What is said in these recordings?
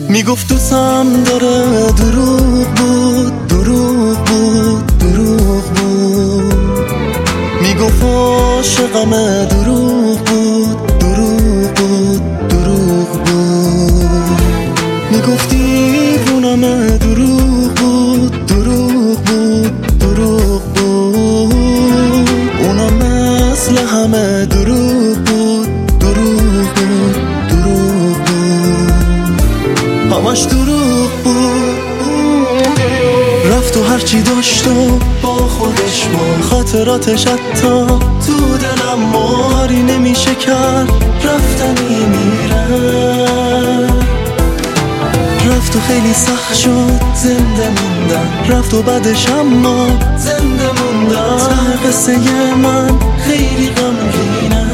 میگفت دوستم داره، دروغ بود، دروغ بود، دروغ بود. میگفت عاشقمه، دروغ بود، دروغ بود، دروغ بود. میگفت دیوونمه، دروغ بود، دروغ بود، دروغ بود. اونا مثل همه دروغ بود، دروغ بود، دروغ بود، همش دروغ بود. رفت و هرچی داشت و با خودش بود، خاطراتش حتی تو دلم ماری نمیشه کرد، رفتنی میره. رفت و خیلی سخت شد زنده موندن، رفت و بعدش اما زنده موندن. ته قصه من خیلی غمگینه.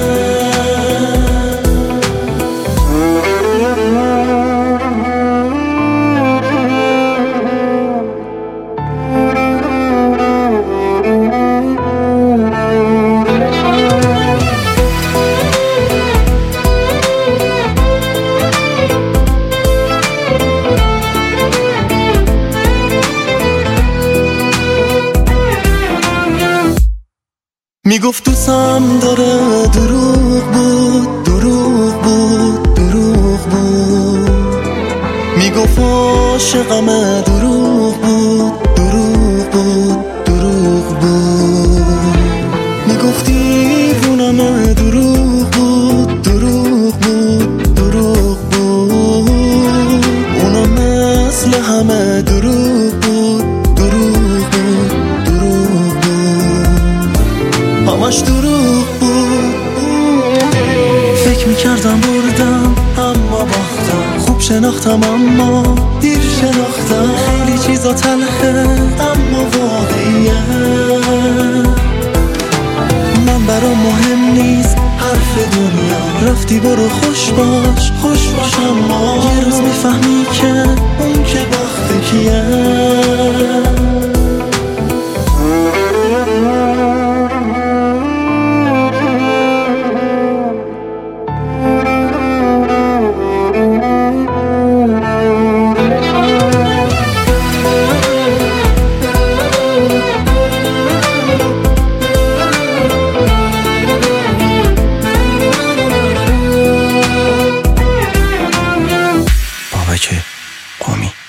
میگفت دوستم داره، دروغ بود، دروغ بود، دروغ بود. میگفت عاشقمه، دروغ بود، دروغ بود، دروغ بود. میگفت دیوونمه، دروغ بود، دروغ بود، دروغ بود. اونا مثل همه دروغ بود، دروغ بود، دروغ بود، همش دروغ بود. فکر میکردم بردم اما باختم، خوب شناختم اما دیر شناختم. خیلی چیزا تلخه اما واقعیه. من برام مهم نیست حرف دنیا، رفتی برو خوش باش، خوش باش. اما یه روز میفهمی که اون که بخت کیه. بابک قمی.